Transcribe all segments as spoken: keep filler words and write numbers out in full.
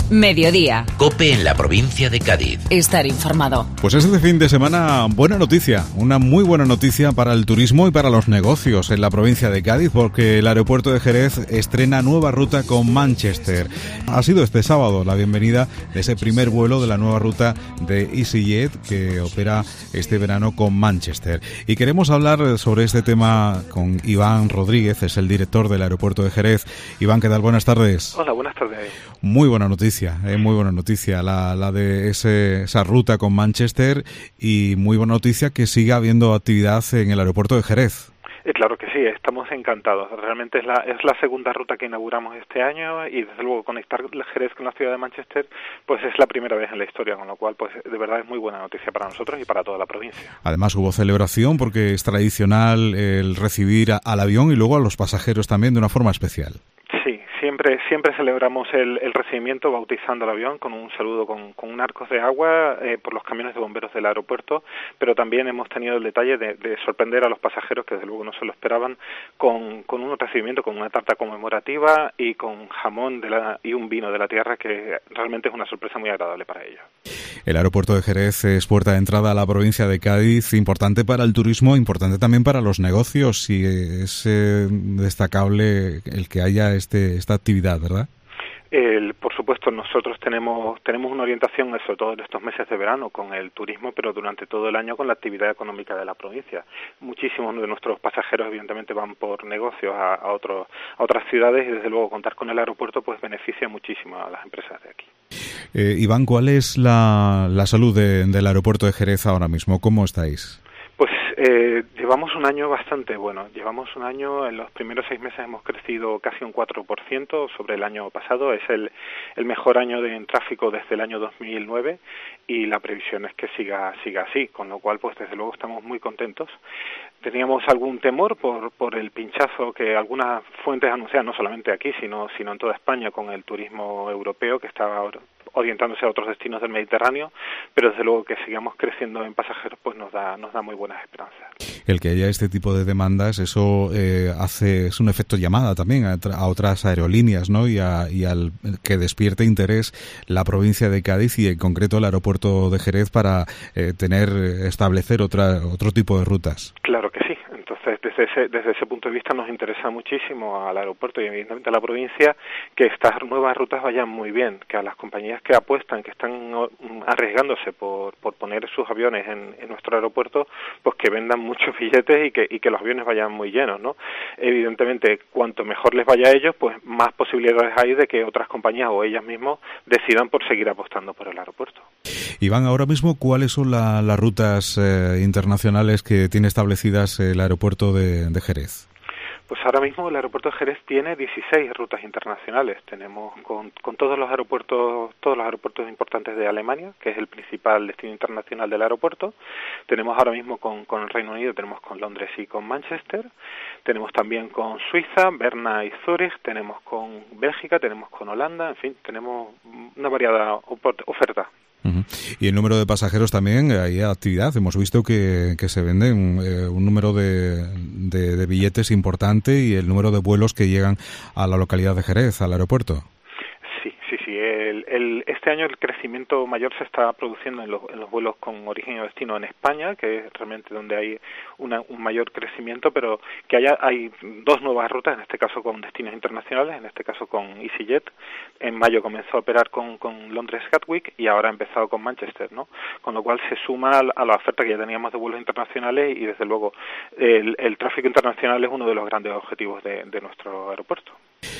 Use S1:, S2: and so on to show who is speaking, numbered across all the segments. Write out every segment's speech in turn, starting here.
S1: Mediodía.
S2: COPE en la provincia de Cádiz.
S1: Estar informado.
S3: Pues este fin de semana, buena noticia, una muy buena noticia para el turismo y para los negocios en la provincia de Cádiz, porque el aeropuerto de Jerez estrena nueva ruta con Manchester. Ha sido este sábado la bienvenida de ese primer vuelo de la nueva ruta de EasyJet que opera este verano con Manchester. Y queremos hablar sobre este tema con Iván Rodríguez, es el director del aeropuerto de Jerez. Iván, ¿qué tal? Buenas tardes.
S4: Hola, buenas tardes.
S3: Muy buena noticia, eh, muy buena noticia la, la de ese, esa ruta con Manchester, y muy buena noticia que siga habiendo actividad en el aeropuerto de Jerez.
S4: Eh, claro que sí, estamos encantados. Realmente es la es la segunda ruta que inauguramos este año y desde luego conectar Jerez con la ciudad de Manchester pues es la primera vez en la historia, con lo cual pues de verdad es muy buena noticia para nosotros y para toda la provincia.
S3: Además hubo celebración porque es tradicional el recibir a, al avión y luego a los pasajeros también de una forma especial.
S4: Sí, siempre siempre celebramos el, el recibimiento bautizando el avión con un saludo con, con un arcos de agua eh, por los camiones de bomberos del aeropuerto, pero también hemos tenido el detalle de, de sorprender a los pasajeros que desde luego no se lo esperaban con, con un recibimiento, con una tarta conmemorativa y con jamón de la, y un vino de la tierra que realmente es una sorpresa muy agradable para ellos.
S3: El aeropuerto de Jerez es puerta de entrada a la provincia de Cádiz, importante para el turismo, importante también para los negocios, y es eh, destacable el que haya este esta actividad, ¿verdad?
S4: El, por supuesto, nosotros tenemos tenemos una orientación, sobre todo en estos meses de verano, con el turismo, pero durante todo el año con la actividad económica de la provincia. Muchísimos de nuestros pasajeros, evidentemente, van por negocios a, a, otros, a otras ciudades y, desde luego, contar con el aeropuerto pues beneficia muchísimo a las empresas de aquí.
S3: Eh, Iván, ¿cuál es la, la salud de, del aeropuerto de Jerez ahora mismo? ¿Cómo estáis?
S4: Pues eh, llevamos un año bastante bueno. Llevamos un año, en los primeros seis meses hemos crecido casi un cuatro por ciento sobre el año pasado. Es el, el mejor año de en tráfico desde el año dos mil nueve y la previsión es que siga siga así, con lo cual pues desde luego estamos muy contentos. Teníamos algún temor por por el pinchazo que algunas fuentes anuncian, no solamente aquí, sino sino en toda España, con el turismo europeo que estaba orientándose a otros destinos del Mediterráneo, pero desde luego que sigamos creciendo en pasajeros pues nos da nos da muy buenas esperanzas.
S3: El que haya este tipo de demandas, eso eh, hace es un efecto llamada también a, a otras aerolíneas, ¿no? Y, a, y al que despierte interés la provincia de Cádiz y en concreto el aeropuerto de Jerez para eh, tener establecer otra otro tipo de rutas.
S4: Claro que sí. Entonces, desde ese, desde ese punto de vista nos interesa muchísimo al aeropuerto y evidentemente a la provincia que estas nuevas rutas vayan muy bien, que a las compañías que apuestan, que están arriesgándose por, por poner sus aviones en, en nuestro aeropuerto, pues que vendan muchos billetes y que, y que los aviones vayan muy llenos, ¿no? Evidentemente, cuanto mejor les vaya a ellos, pues más posibilidades hay de que otras compañías o ellas mismas decidan por seguir apostando por el aeropuerto.
S3: Iván, ahora mismo, ¿cuáles son la, las rutas eh, internacionales que tiene establecidas el aeropuerto de, de Jerez?
S4: Pues ahora mismo el aeropuerto de Jerez tiene dieciséis rutas internacionales. Tenemos con, con todos los aeropuertos, todos los aeropuertos importantes de Alemania, que es el principal destino internacional del aeropuerto. Tenemos ahora mismo con, con el Reino Unido, tenemos con Londres y con Manchester. Tenemos también con Suiza, Berna y Zúrich. Tenemos con Bélgica, tenemos con Holanda. En fin, tenemos una variada oferta.
S3: Uh-huh. Y el número de pasajeros también, hay actividad. Hemos visto que, que se venden eh, un número de, de, de billetes importante y el número de vuelos que llegan a la localidad de Jerez, al aeropuerto.
S4: Sí, sí, sí. El, el, este año el crecimiento mayor se está produciendo en los, en los vuelos con origen y destino en España, que es realmente donde hay una, un mayor crecimiento, pero que haya hay dos nuevas rutas, en este caso con destinos internacionales, en este caso con EasyJet. En mayo comenzó a operar con, con Londres Gatwick y ahora ha empezado con Manchester, ¿no? Con lo cual se suma a la oferta que ya teníamos de vuelos internacionales y desde luego el, el tráfico internacional es uno de los grandes objetivos de, de nuestro aeropuerto.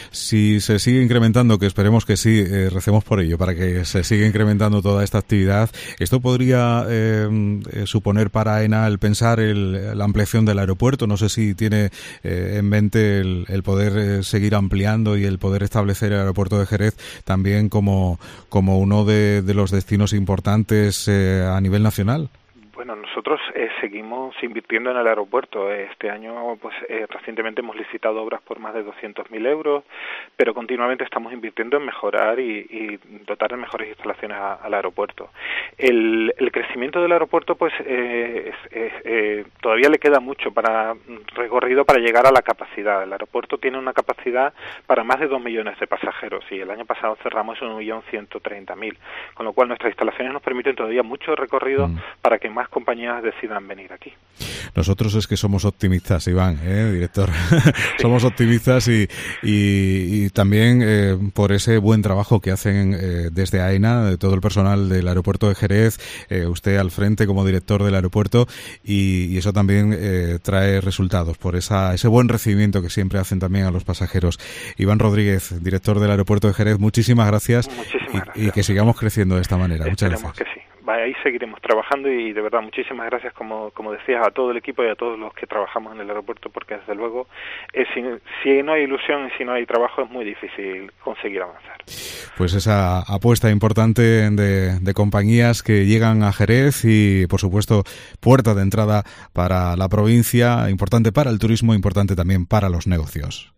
S3: Si se sigue incrementando, que esperemos que sí, eh, recemos por ello, para que se siga incrementando toda esta actividad, ¿esto podría eh, suponer para AENA el pensar el, la ampliación del aeropuerto? No sé si tiene eh, en mente el, el poder eh, seguir ampliando y el poder establecer el aeropuerto de Jerez también como, como uno de, de los destinos importantes eh, a nivel nacional.
S4: Bueno, nosotros nosotros eh, seguimos invirtiendo en el aeropuerto. Este año, pues eh, recientemente hemos licitado obras por más de doscientos mil euros, pero continuamente estamos invirtiendo en mejorar y, y dotar de mejores instalaciones a, al aeropuerto. El, el crecimiento del aeropuerto, pues eh, es, es, eh, todavía le queda mucho para recorrido para llegar a la capacidad. El aeropuerto tiene una capacidad para más de dos millones de pasajeros y el año pasado cerramos en un millón ciento treinta mil, con lo cual nuestras instalaciones nos permiten todavía mucho recorrido mm. para que más compañías decidan venir aquí.
S3: Nosotros es que somos optimistas, Iván, ¿eh, director? Somos optimistas y, y, y también eh, por ese buen trabajo que hacen eh, desde AENA, de todo el personal del aeropuerto de Jerez, eh, usted al frente como director del aeropuerto y, y eso también eh, trae resultados por esa ese buen recibimiento que siempre hacen también a los pasajeros. Iván Rodríguez, director del aeropuerto de Jerez, muchísimas gracias,
S4: muchísimas
S3: y,
S4: gracias.
S3: y que sigamos creciendo de esta manera. Muchas
S4: Esperemos
S3: gracias.
S4: Que sí. Ahí seguiremos trabajando y de verdad muchísimas gracias, como como decías, a todo el equipo y a todos los que trabajamos en el aeropuerto, porque desde luego eh, si, si no hay ilusión y si no hay trabajo es muy difícil conseguir avanzar.
S3: Pues esa apuesta importante de, de compañías que llegan a Jerez y por supuesto puerta de entrada para la provincia, importante para el turismo, importante también para los negocios.